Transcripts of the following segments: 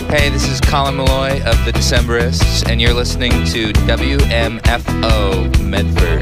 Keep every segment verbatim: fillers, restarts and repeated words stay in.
Hey, this is Colin Malloy of the Decemberists, and you're listening to W M F O Medford.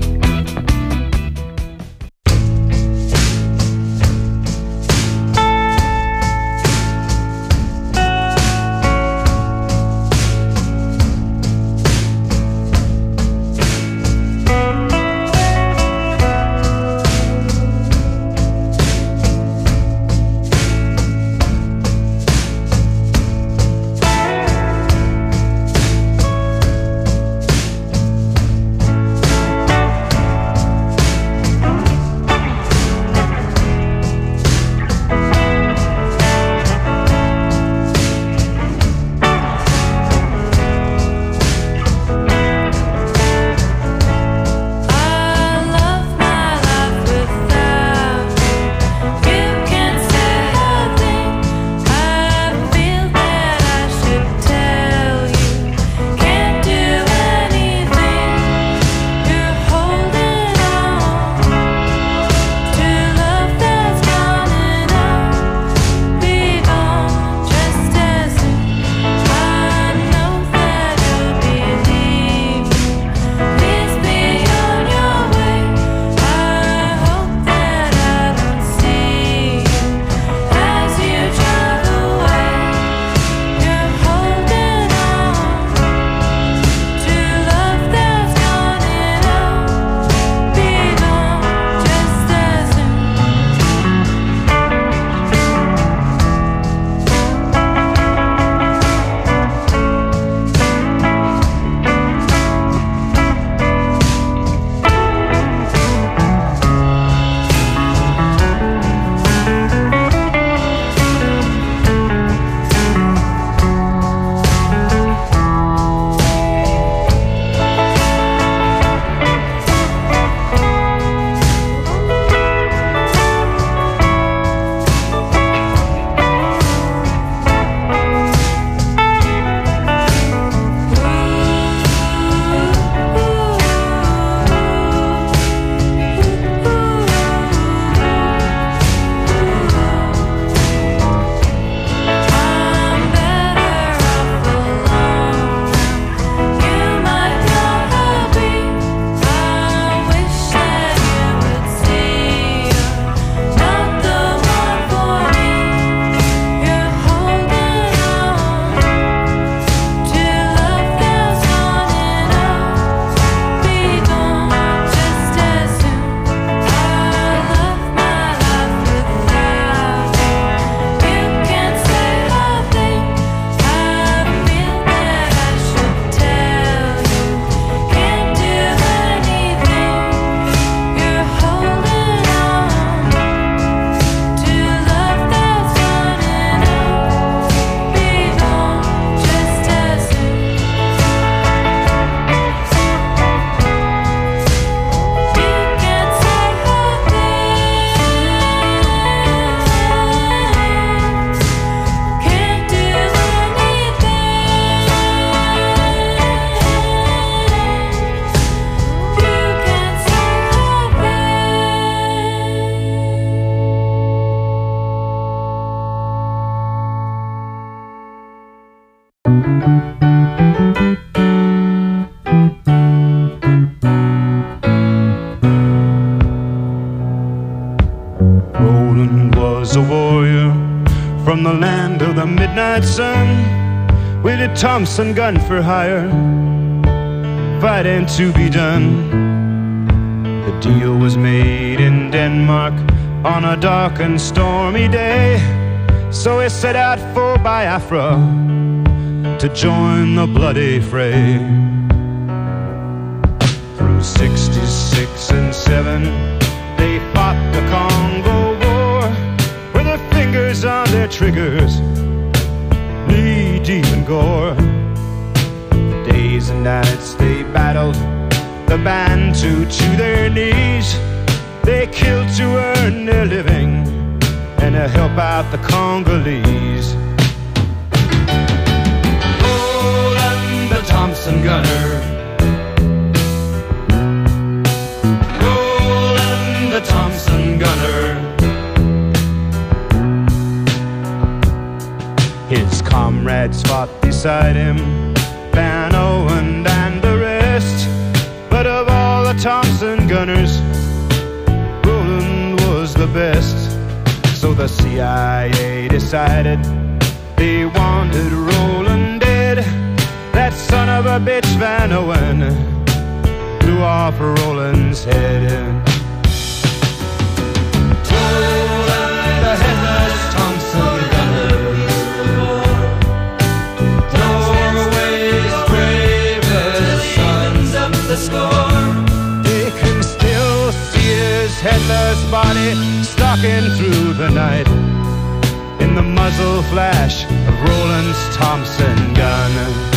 Roland was a warrior from the land of the midnight sun, with a Thompson gun for hire, fighting to be done. The deal was made in Denmark on a dark and stormy day, so he set out for Biafra to join the bloody fray. Through sixty-six and seven, they fought the Congo War, with their fingers on their triggers, knee deep in gore. Days and nights they battled the Bantu to their knees. They killed to earn their living and to help out the Congolese. Roland the Thompson gunner, Roland the Thompson gunner. His comrades comrades fought beside him, Van Owen and the rest. But of all the Thompson gunners, Roland was the best. So the C I A decided they wanted Roland dead. That son of a bitch Van Owen blew off Roland's head. Roland, the headless Thompson gunner, Norway's bravest sons of the score. They can still see his headless body stalking through the night in the muzzle flash of Roland's Thompson gun.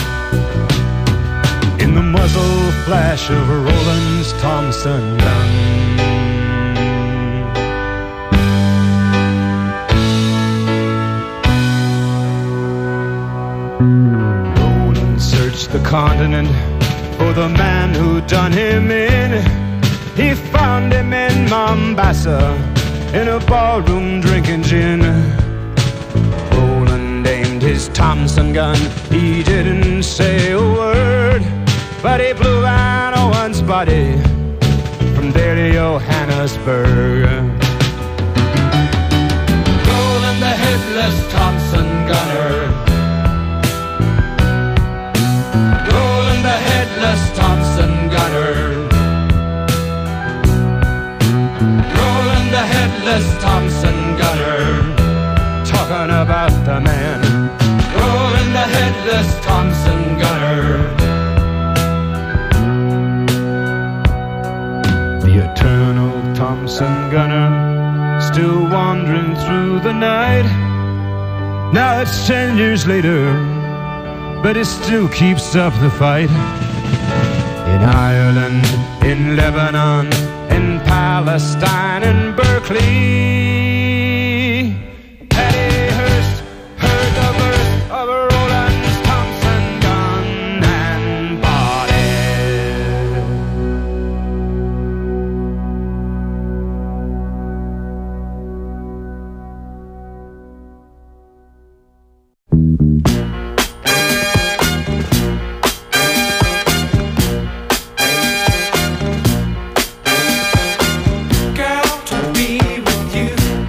In the muzzle flash of Roland's Thompson gun. Roland searched the continent for the man who done him in. He found him in Mombasa, in a ballroom drinking gin. Roland aimed his Thompson gun, he didn't say a word, but he blew Van Owen's body from there to Johannesburg. Roland, the headless Thompson gunner, Roland, the headless Thompson gunner, Roland, the headless Thompson gunner, talking about the man, Roland, the headless Thompson gunner. The eternal Thompson gunner, still wandering through the night. Now it's ten years later, but it still keeps up the fight. In Ireland, in Lebanon, in Palestine, in Berkeley, Patty Hearst heard the birth of Roland's Thompson gun and body. Girl, to be with you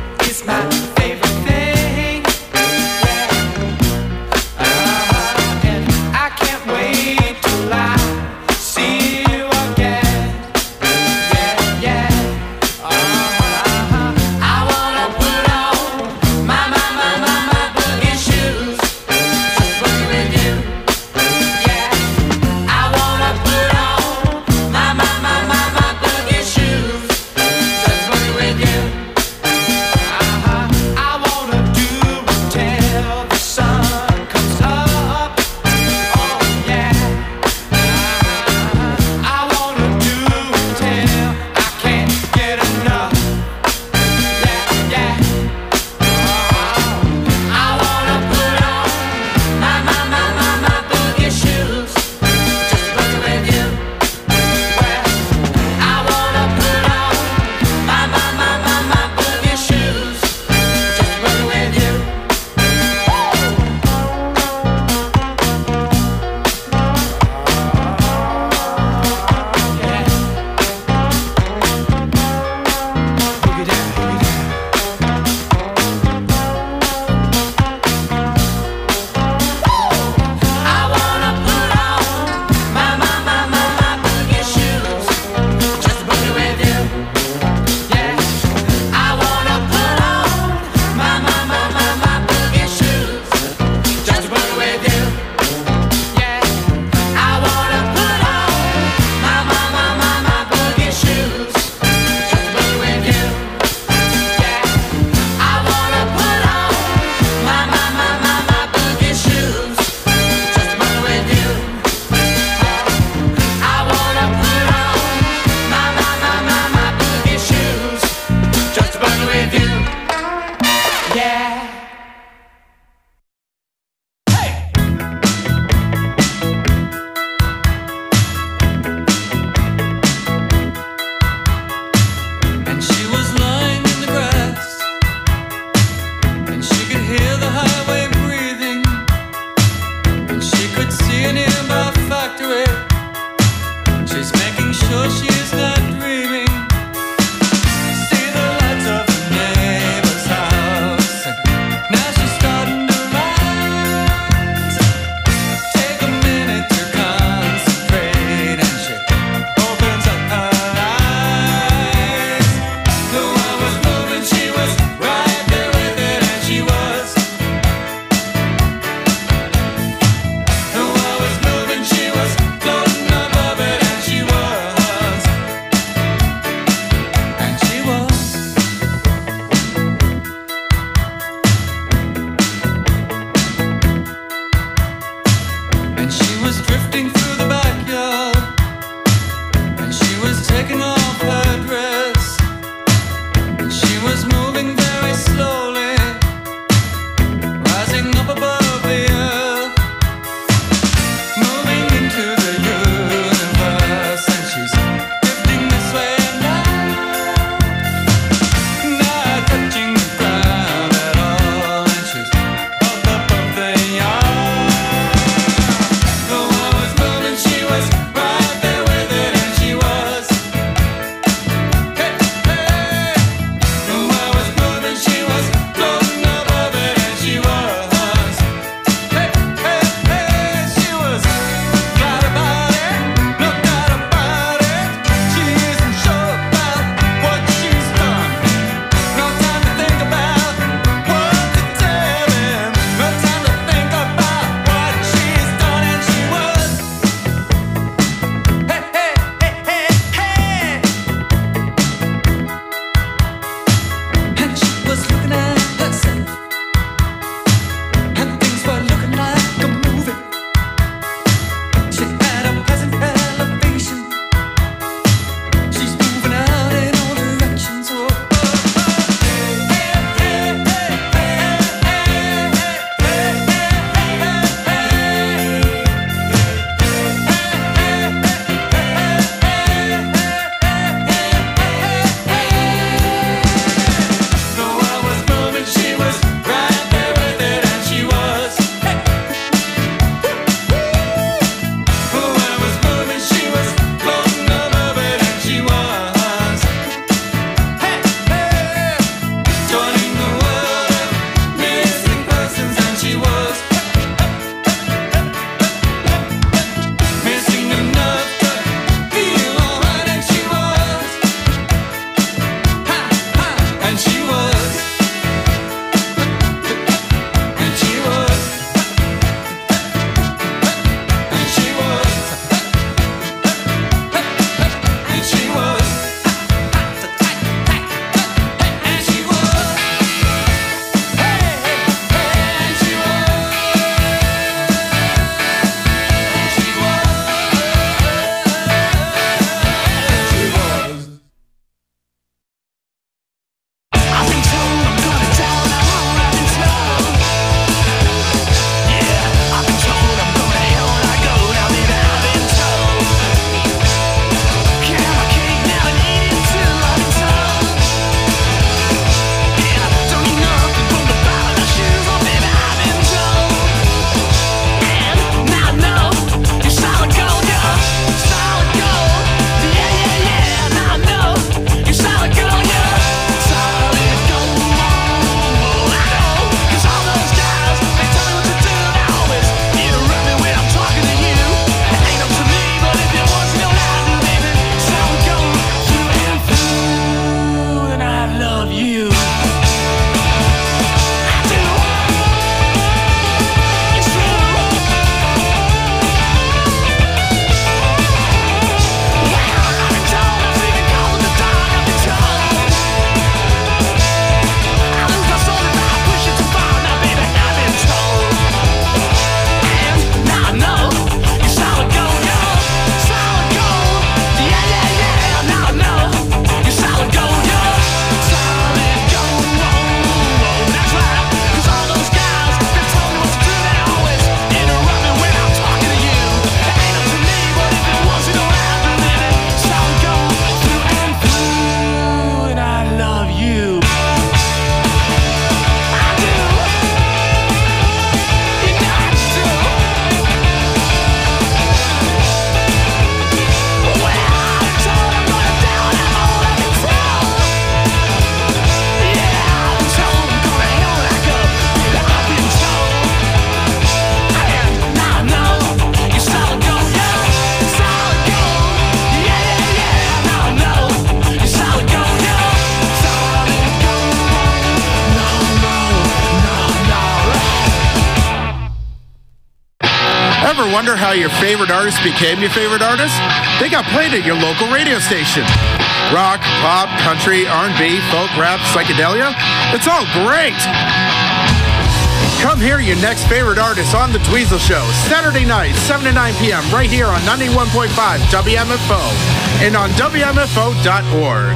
ever wonder how your favorite artist became your favorite artist? They got played at your local radio station. Rock, pop, country, R and B, folk, rap, psychedelia. It's all great. Come hear your next favorite artist on The Dweezil Show, Saturday night, seven to nine p.m. right here on ninety-one point five W M F O and on W M F O dot org.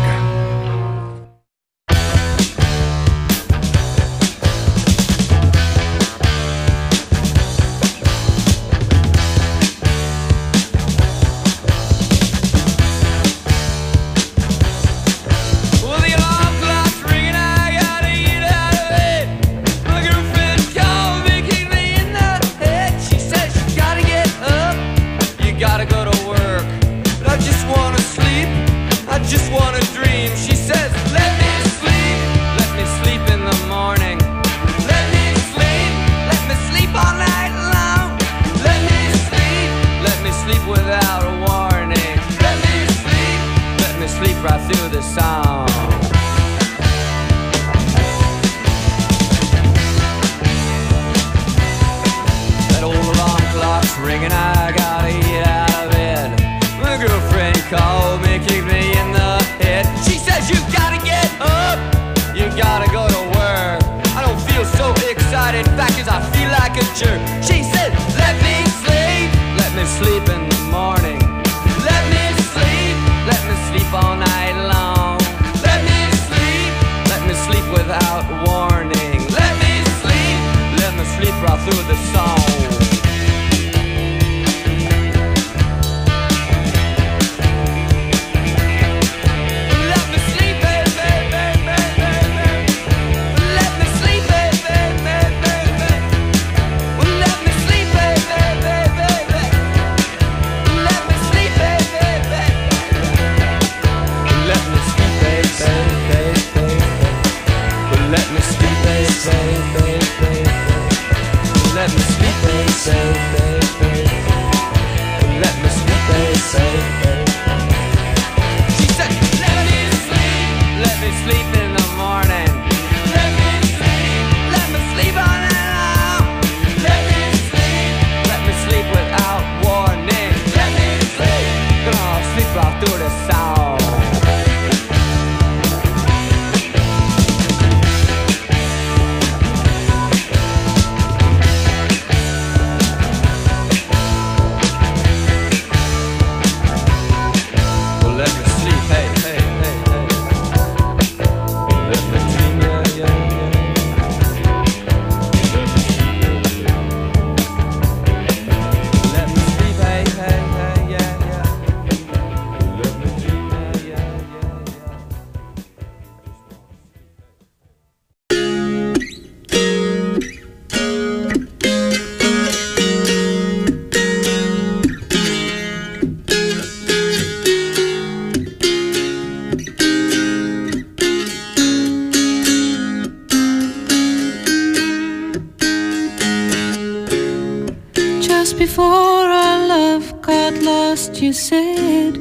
You said,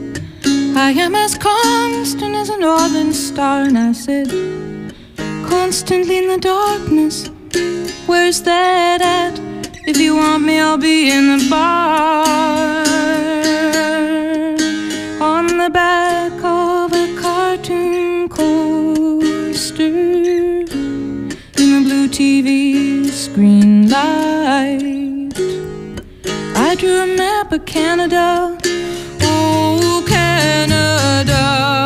I am as constant as a northern star. And I said, constantly in the darkness, where's that at? If you want me, I'll be in the bar, on the back of a cartoon coaster, in the blue T V screen light. I drew a map of Canada, oh Canada,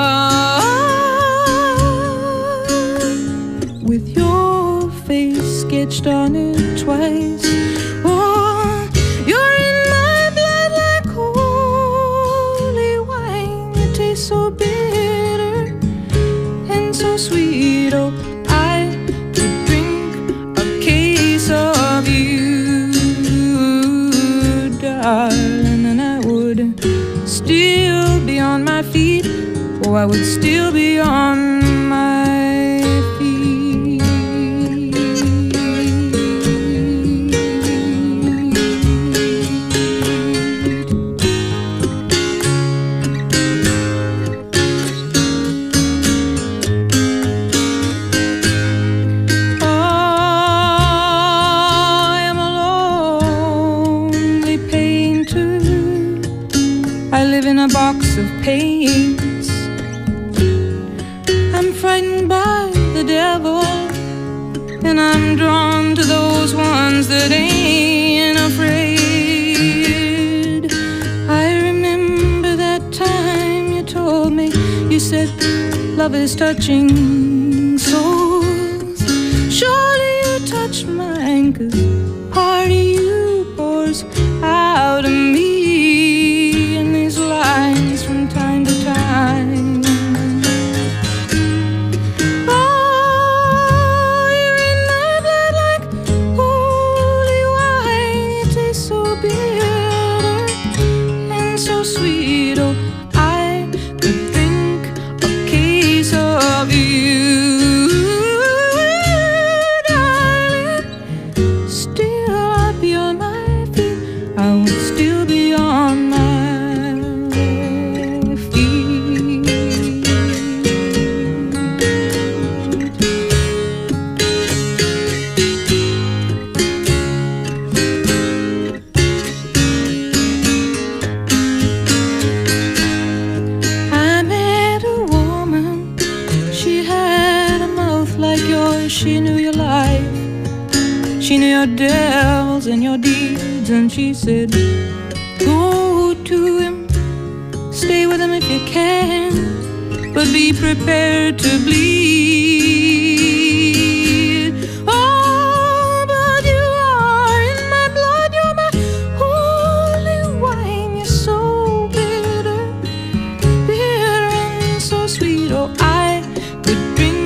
with your face sketched on it twice. Oh, you're in my blood like holy wine. You taste so bitter and so sweet. Oh, I could drink a case of you, darling, and I would still be on my feet. Oh, I would still be on my feet. Oh, I am a lonely pain pains. I'm frightened by the devil, and I'm drawn to those ones that ain't afraid. I remember that time you told me, you said love is touching souls. Surely you touched mine, 'cause part of you pours out of me in these lines from time to time. Oh, you're in my blood like holy wine. You taste so bitter and so sweet. Oh, I could drink a case of you. She knew your life, she knew your devils and your deeds, and she said, go to him, stay with him if you can, but be prepared to bleed. Oh, but you are in my blood, you're my holy wine. You're so bitter, bitter and so sweet. Oh, I could drink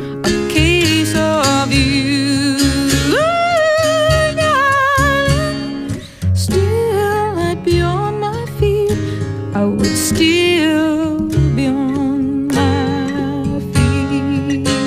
of you, darling. Still I'd be on my feet, I would still be on my feet.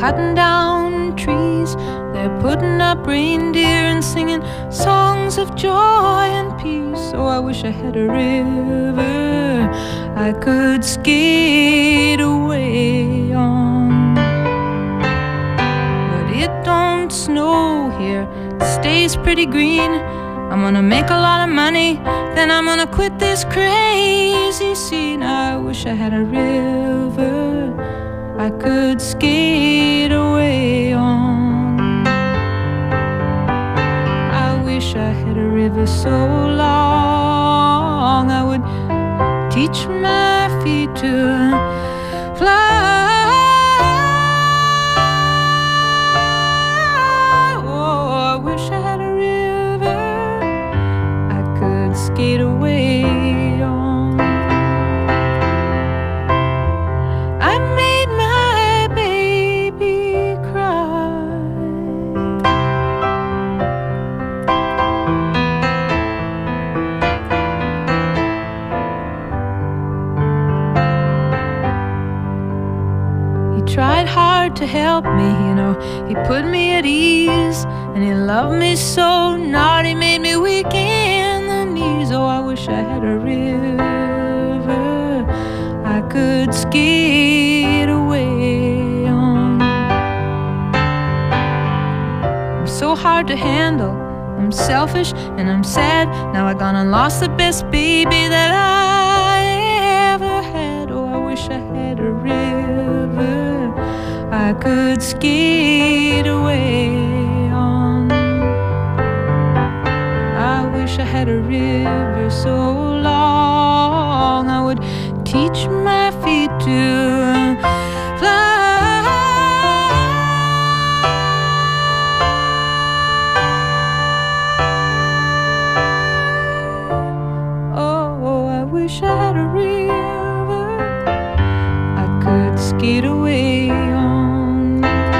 cutting down trees, they're putting up reindeer and singing songs of joy and peace. Oh, I wish I had a river I could skate away on. But it don't snow here, it stays pretty green. I'm gonna make a lot of money, then I'm gonna quit this crazy scene. I wish I had a river I could skate away on. I wish I had a river so long I would teach my feet to fly. Oh, I wish I had a river I could skate away on. I made my baby cry. He tried hard to help me, you know, he put me at ease, and he loved me so not, he made me weak in the knees. Oh, I wish I had a river I could skate away on. I'm so hard to handle, I'm selfish and I'm sad. Now I gone and lost the best baby that I ever had. Oh, I wish I had a river I could skate away on. I wish I had a river so long I would teach my feet to fly. Oh, I wish I had a river I could skate away on.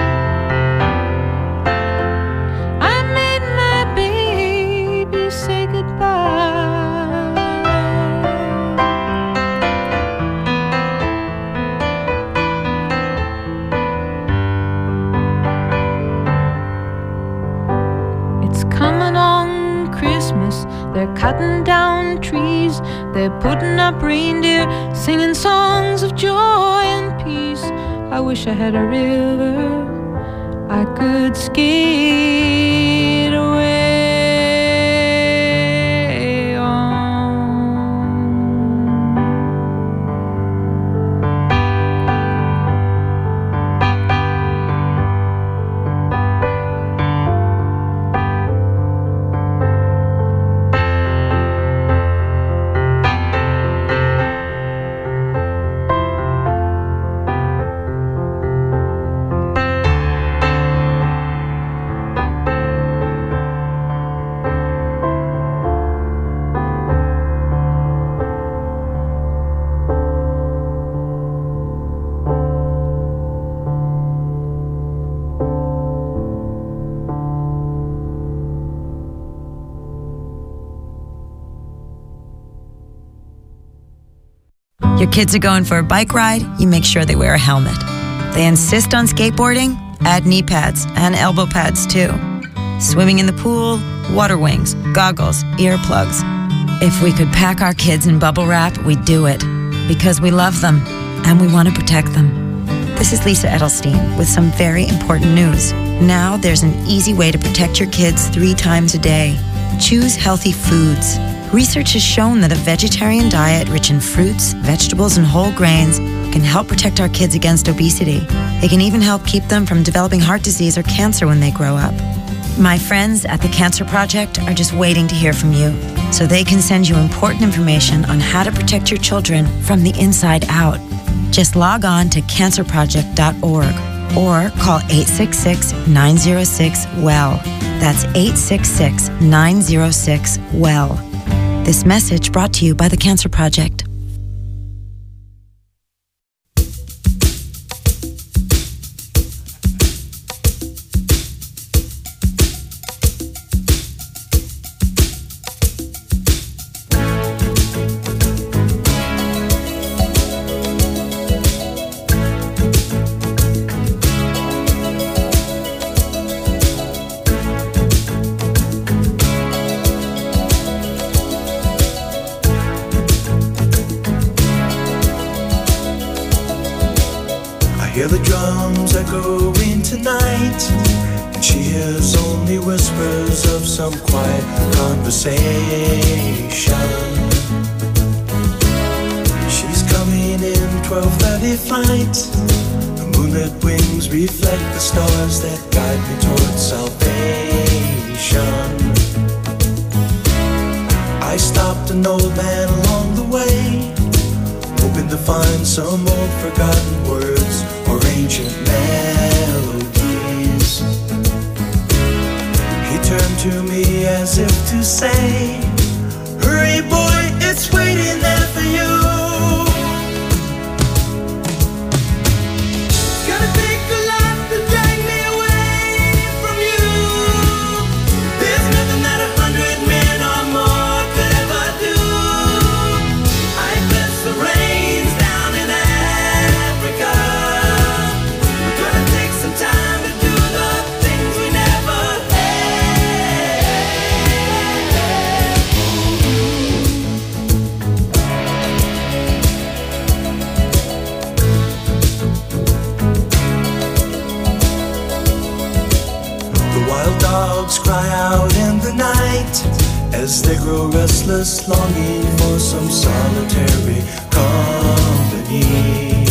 I made my baby say goodbye. It's coming on Christmas, they're cutting down trees, they're putting up reindeer, singing songs of joy and peace. I wish I had a river I could skate away on. Your kids are going for a bike ride, you make sure they wear a helmet. They insist on skateboarding, add knee pads and elbow pads too. Swimming in the pool, water wings, goggles, earplugs. If we could pack our kids in bubble wrap, we'd do it. Because we love them and we want to protect them. This is Lisa Edelstein with some very important news. Now there's an easy way to protect your kids three times a day. Choose healthy foods. Research has shown that a vegetarian diet rich in fruits, vegetables, and whole grains can help protect our kids against obesity. It can even help keep them from developing heart disease or cancer when they grow up. My friends at the Cancer Project are just waiting to hear from you, so they can send you important information on how to protect your children from the inside out. Just log on to cancer project dot org or call eight six six, nine zero six, W E L L. That's eight six six, nine zero six, W E L L. This message brought to you by the Cancer Project. hear the drums echoing tonight, and she hears only whispers of some quiet conversation. She's coming in twelve thirty flight. The moonlit wings reflect the stars that guide me towards salvation. I stopped an old man along the way, hoping to find some old forgotten words or ancient melodies. He turned to me as if to say, hurry boy, it's waiting there for you. Gonna take a lot to drag me away from you. There's nothing that a hundred men or more could ever do. I bless the rains down in Africa. We're gonna take some time to do the things we never The wild dogs cry out in the night as they grow restless, longing for some solitary company.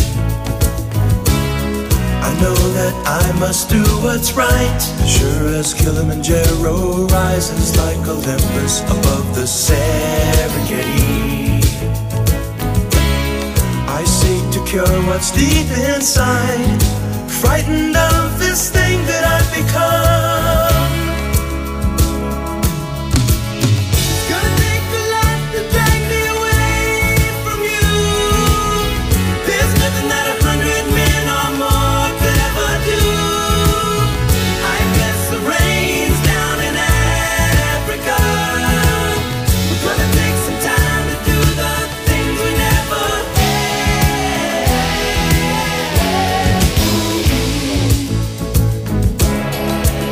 I know that I must do what's right, sure as Kilimanjaro rises like Olympus above the Serengeti. I seek to cure what's deep inside, frightened of this thing that I've become. Gonna take a lot to drag me away from you. There's nothing that a hundred men or more could ever do. I bless the rains down in Africa. We're gonna take some time to do the things we never had.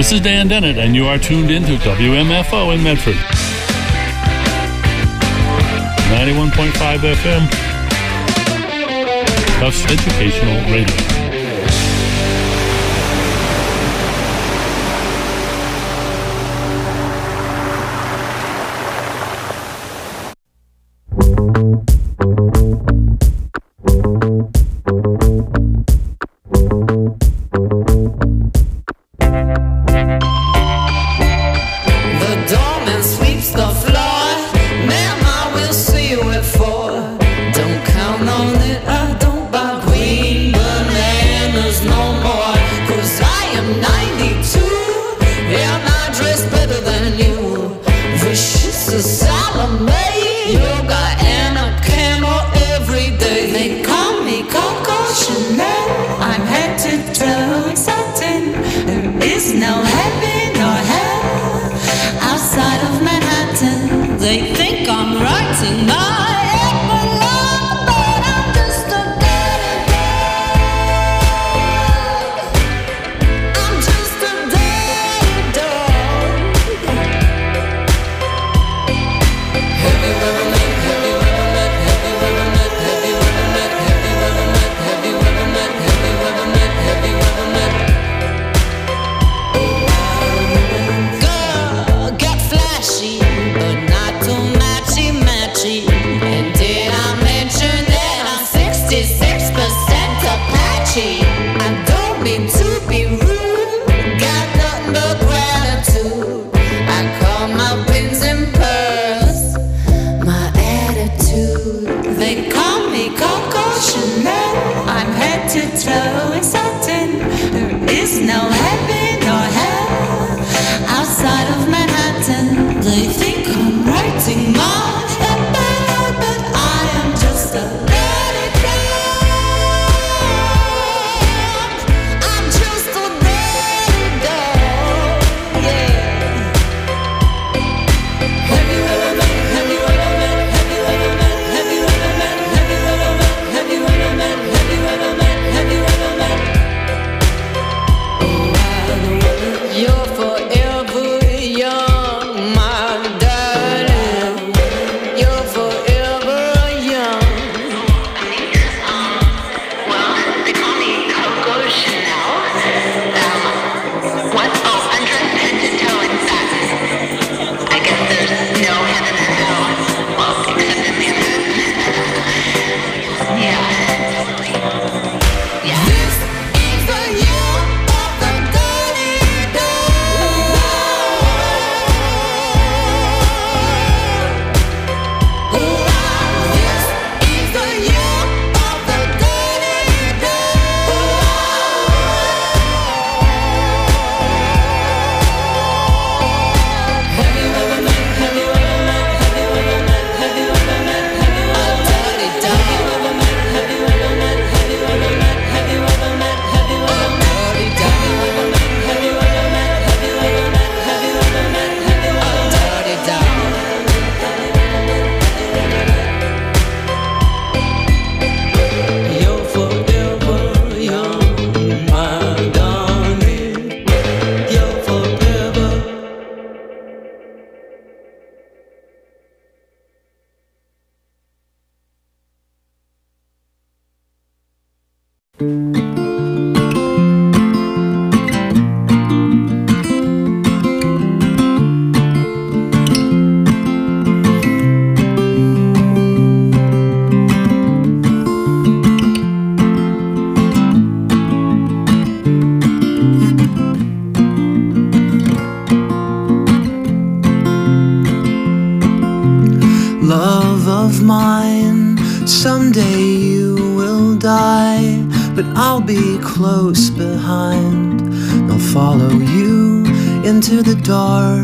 This is Dan Dennett, and you are tuned into W M F O in Medford. ninety-one point five F M. Tufts Educational Radio. Love of mine, someday you will die, but I'll be close behind. They'll follow you into the dark,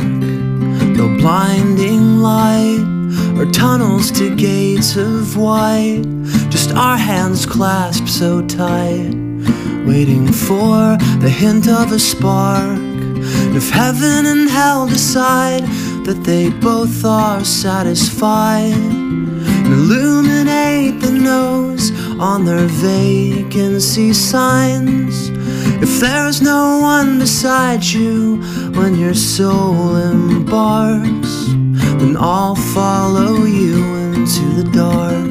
no blinding light or tunnels to gates of white, just our hands clasped so tight, waiting for the hint of a spark. If heaven and hell decide that they both are satisfied, and illuminate the nose on their vacancy signs, If there's no one beside you when your soul embarks, then I'll follow you into the dark.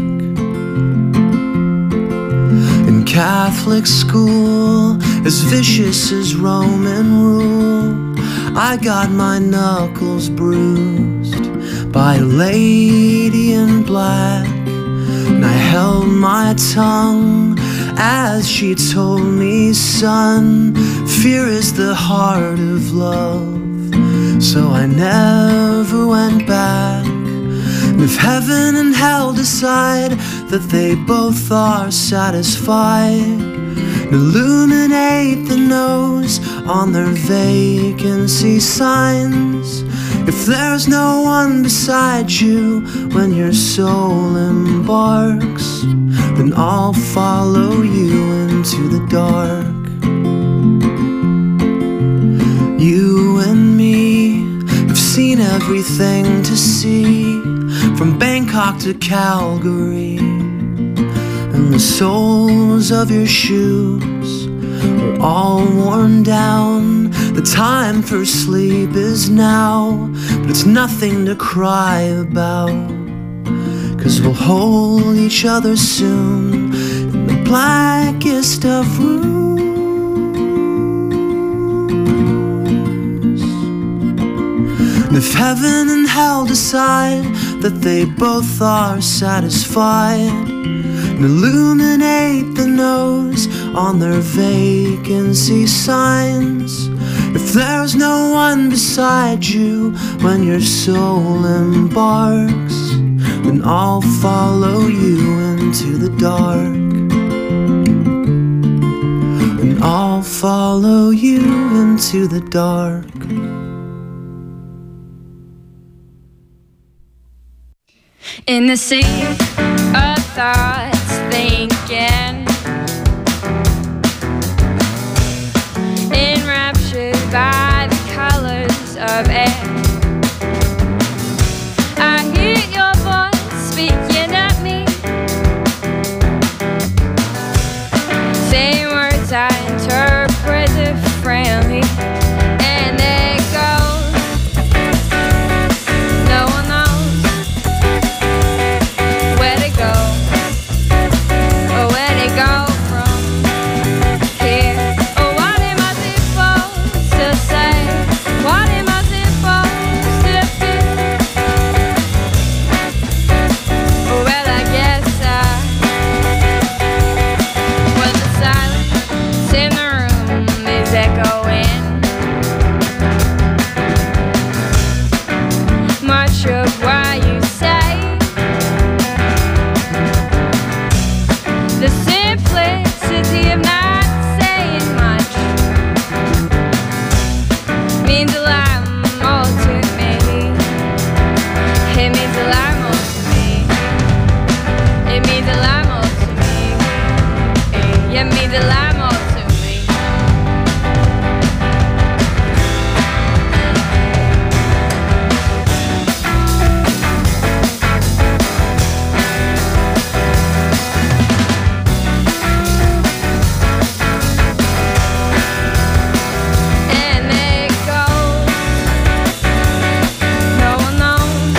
In Catholic school, as vicious as Roman rule, I got my knuckles bruised by a lady in black, and I held my tongue as she told me, son, fear is the heart of love. So I never went back. And if heaven and hell decide that they both are satisfied, illuminate the nose on their vacancy signs. If there's no one beside you when your soul embarks, then I'll follow you into the dark. You and me have seen everything to see, from Bangkok to Calgary, and the soles of your shoes are all worn down. The time for sleep is now, but it's nothing to cry about, 'cause we'll hold each other soon in the blackest of rooms. And if heaven and hell decide that they both are satisfied, and illuminate the nose on their vacancy signs, if there's no one beside you when your soul embarks, then I'll follow you into the dark. And I'll follow you into the dark. In the sea of thoughts thinking, enraptured by the colors of air, I hear your voice speaking at me, saying words I interpret differently, and it goes, no one knows where to go, or where to go from here. Oh, what am I supposed to say? What am I supposed to feel? Oh, well, I guess I, when the silence in the room is echoing, much of what you say, the simplicity of not saying much means a lot more to me. It means a lot more to me. It means a lot more to me. It means a lot more to me. And it goes, no one knows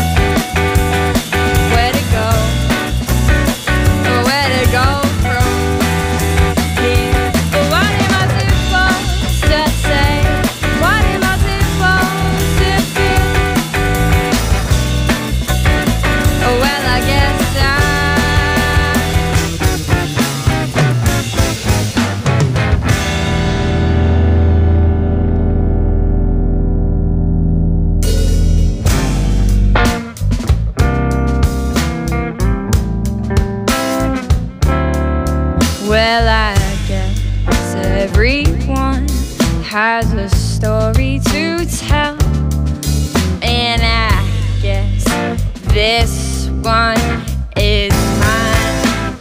where to go, or where to go from here. But what am I supposed to say? What am I supposed to feel? Oh, well, I guess I, well, I guess everyone has a story to tell, and I guess this one is mine.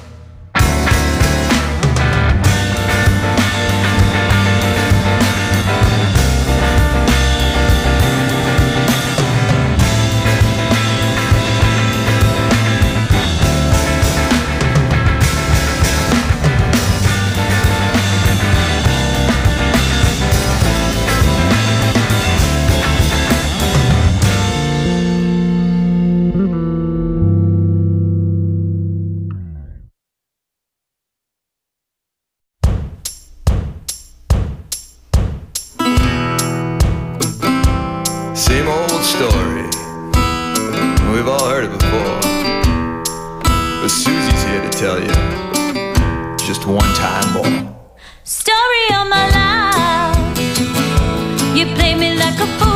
Same old story. We've all heard it before. But Susie's here to tell you just one time more. Story of my life. You play me like a fool.